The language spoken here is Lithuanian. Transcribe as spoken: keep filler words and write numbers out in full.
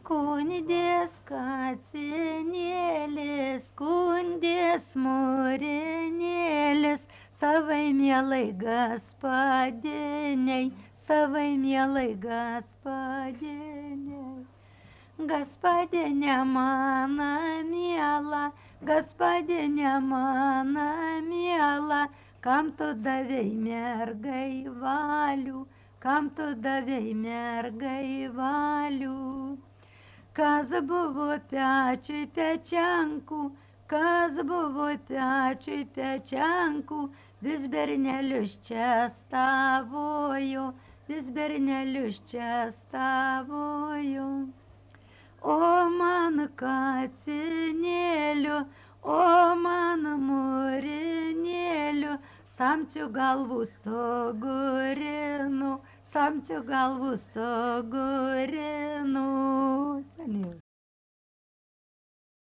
Kundės kacinėlis, kundės mūrinėlis, savai mielai gaspadiniai, savai mielai gaspadiniai. Gaspadinė mana miela, gaspadinė mana miela, kam tu davei mergai valių, kam tu davei mergai valių. Kas buvo pečiui pečiankų, kas buvo pečiui pečiankų, vis bernelius čia stavojo, vis bernelius čia stavojo. O man kacinėliu, o man mūrinėliu, samčių galvų sugurinu, samčių galvų sugurinu.